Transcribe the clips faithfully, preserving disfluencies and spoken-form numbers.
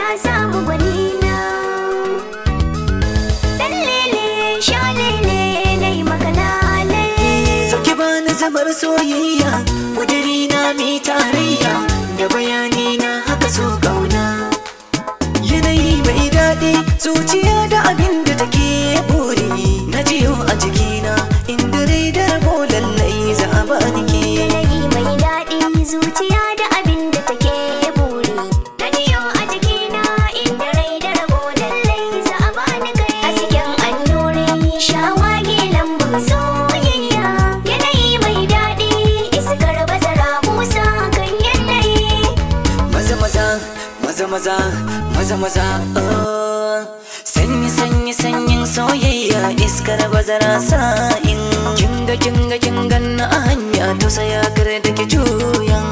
samu gwanina. Dan lele sha lele nai maka lale. Saki bani zamar soyayya, kudiri na mi tarayya, da bayani na haka so kauna. Yanayi mai daɗi, zuciya da abin da take buri, na jiyo a jikina, inda rai da rabo lallai za a bani ke. Yanayi mai daɗi, zuciya da abin da take buri, na jiyo a jikina, inda rai da rabo lallai za a bani kai. Hasken annuri shawagi lambun soyayya, yanayi mai daɗi, iskar bazara busa kan yanayi. Maza maza, maza maza, maza maza, oh. Sanyi sanyi sanyin soyayya, iskar bazara sa'in. Kinga kinga kingan na a hanya, tausaya kar da ke juyan.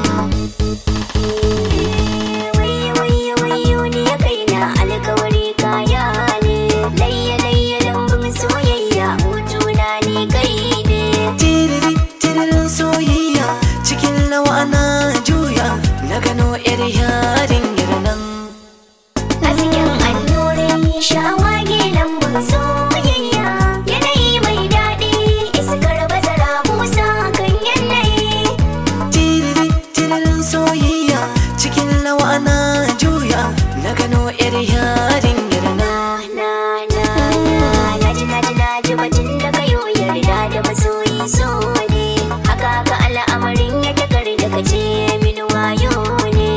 Wayyo wayyo wayyo ni ya kaina, alkawari kaya ne. Layya layya lambun soyayya, hutuna ni kai ne. Tiriri tiririn soyayya, cikin lawa na juya, na gano yar yarinyar nan. Hasken annuri shawagi lambun soyayya, yanayi mai daɗi, iskar bazara busa kan yanayi. Tiriri tiririn soyayya, cikin lawa na juya, na gano yar yarinyar nan. Na na na naji naji naji batun da kayo yarda da masoyi so ne. Haka ka al'amarin ya takar da kace min wayo ne.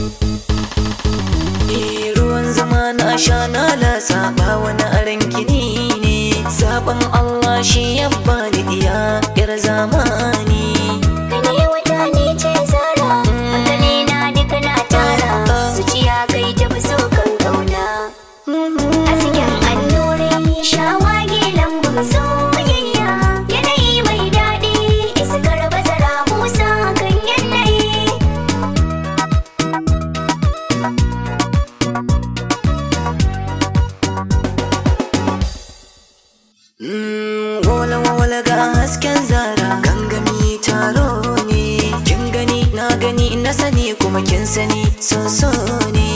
Eh, ruwan zama na sha na lasa, ba wani aran kini ne. Zaɓen Allah shi ya bani diya yar zamani. Kai ne wata ne ce zara, hankali na duka na tara, zuciya kai ta fi so kan kauna. Hasken annuri shawagi lambun soyayya, yanayi mai daɗi, iskar bazara busa kan yanayi. Mm, wala wala ga hasken zara, gangami taro ne. Kin gani na gani na sani kuma kin sani so so ne.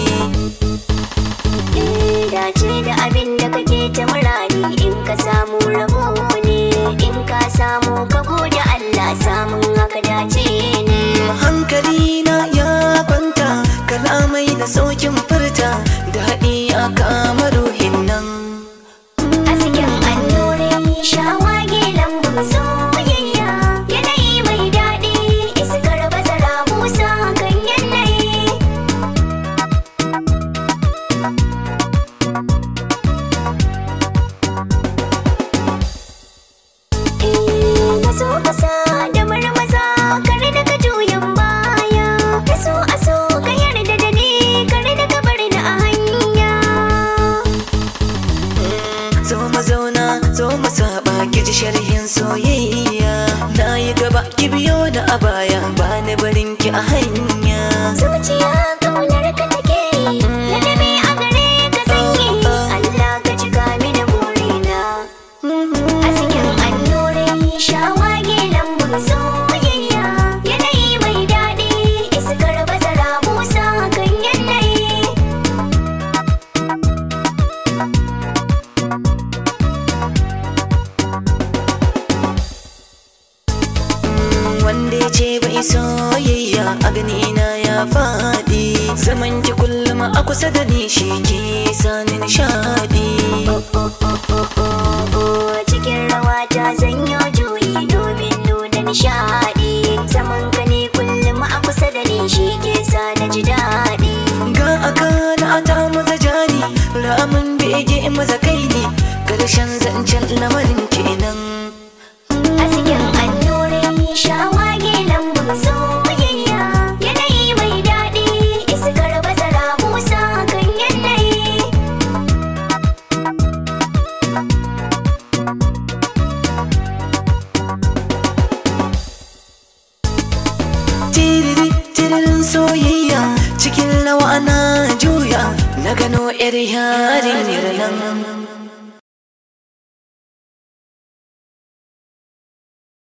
Eh, dace da abin da kake ta murari, in ka samu rabo ne. In ka samu ka gode Allah, samun haka dace ne. Hankali na ya kwanta, kalamai na saukin furta, daɗi a kama ruhin nan. Hasken annuri shawagi lambun soyayya, yanayi mai daɗi, iskar bazara busa kan yanayi. Eh, maso kasa da marmaza, kar da ka juyan baya. Kaso aso ka yarda da ni, kar da ka bar ni a hanya. Zo mu zauna, zo mu saba, ki ji sharhin soyayya. Na yi gaba ki biyo da a baya, ba ni barin ki a hanya. Zuciya kaunar ka take yi, ladabi a gare ka sanyi. Allah ka cika mini burina. Hasken annuri shawagi lambun soyayya, yanayi mai daɗi, iskar bazara busa kan yanayi. Wanda ya ce bai soyayya, a gani na ya faɗi. Zaman ki kullum a kusa da ni, shi ke sani nishaɗi. Cikin rawa ta zanyo juyi domin nuna nishaɗi. Zaman ka ne kullum a kusa da ni, shi ke sa na ji daɗi. Ga akala ta maza jari, ramin bege maza kai ne, karshen zancen lamarin kenan. Hasken annuri shawagi lambun soyayya, yanayi mai daɗi, iskar bazara busa kan yanayi. Tiriri tiririn soyayya, cikin lawa na juya, na gano yar yarinyar nan.